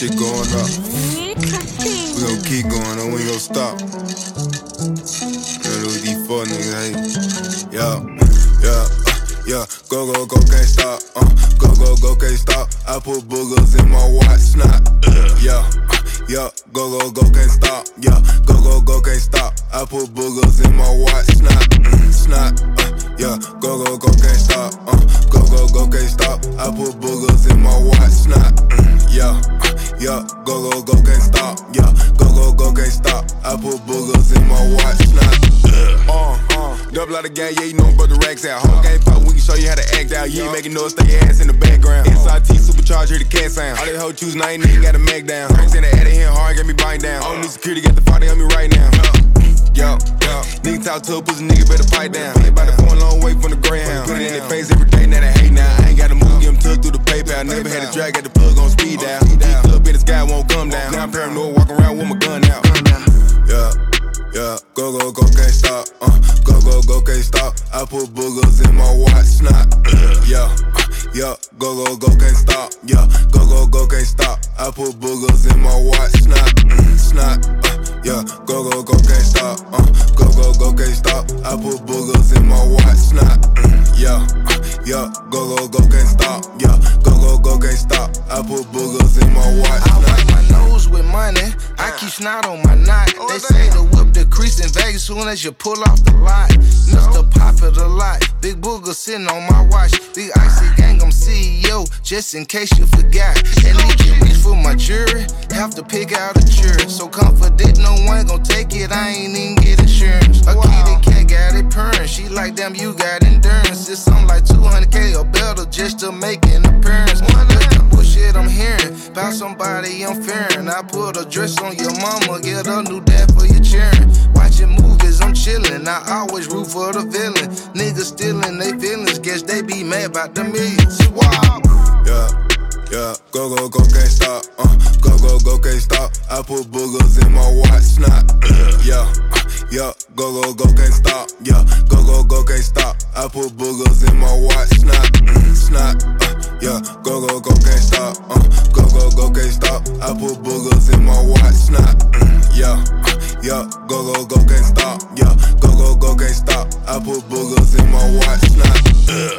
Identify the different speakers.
Speaker 1: shit going up. We gon' keep going and we gon' stop. Look at these four niggas hate. Yeah, go, can't stop. Go, can't stop. I put boogers in my watch, snot. Yeah, go, can't stop. Yeah, go, can't stop. I put boogers in my watch, snot. Yeah, go, can't stop. Go, can't stop. I put boogers in my watch, snot. Yeah, go, can't stop. Yeah, go, can't stop. I put boogers in my watch, snot. Double out the gang, yeah, you know but the racks out. Whole game pop, we can show you how to act out. You ain't making noise, stay your ass in the background. SIT supercharged, hear the cat sound. All these hoe choosing, I ain't even got a mag down. Drinks in the out of here hard, got me bind down. I don't need security, got the party on me right now. Yo, nigga talk to a pussy, nigga better pipe down. Everybody going a long way from the Greyhound. Put it in their face every day, now they hate now. I ain't got to move, get them tucked through the PayPal. Never had a drag, got the plug on speed down. Club in the sky won't come down. Now I'm paranoid, walking around with my gun out. Yeah, go, can't stop. Go, can't stop. I put boogers in my watch, snot. Yeah, go, can't stop. Yeah, go, can't stop. I put boogers in my watch, snot. Yeah, go, can't stop. Go, can't stop. I put boogers in my watch, snot. Yeah, go, can't stop. Yeah, go, can't stop. I put boogers in my watch, snot.
Speaker 2: I wipe my nose with money. I keep snot on my knot. They say to whip the crease in Vegas soon as you pull off the lot. Mr. Popular lot, big booger sitting on my watch. Big icy gang, I'm CEO, just in case you forgot. And they can reach for my jury, have to pick out a jury. So confident, no one gon' take it, I ain't even get insurance. A kitty cat got it purring, she like, damn, you got endurance. It's something like 200K or better just to make an appearance. Shit I'm hearing about somebody I'm fearing. I put a dress on your mama, get a new dad for your cheering. Watching movies, I'm chillin'. I always root for the villain. Niggas stealing they feelings, guess they be mad about the millions. Wow.
Speaker 1: Yeah, go, can't stop. Go, can't stop. I put boogers in my watch, snot. Yeah, go, can't stop. Yeah, go, can't stop. I put boogers in my watch, snot. Yeah, go, can't stop. Go, can't stop. I put boogers in my watch, snot. Yeah, go, can't stop. Yeah, go, can't stop. I put boogers in my watch, snot.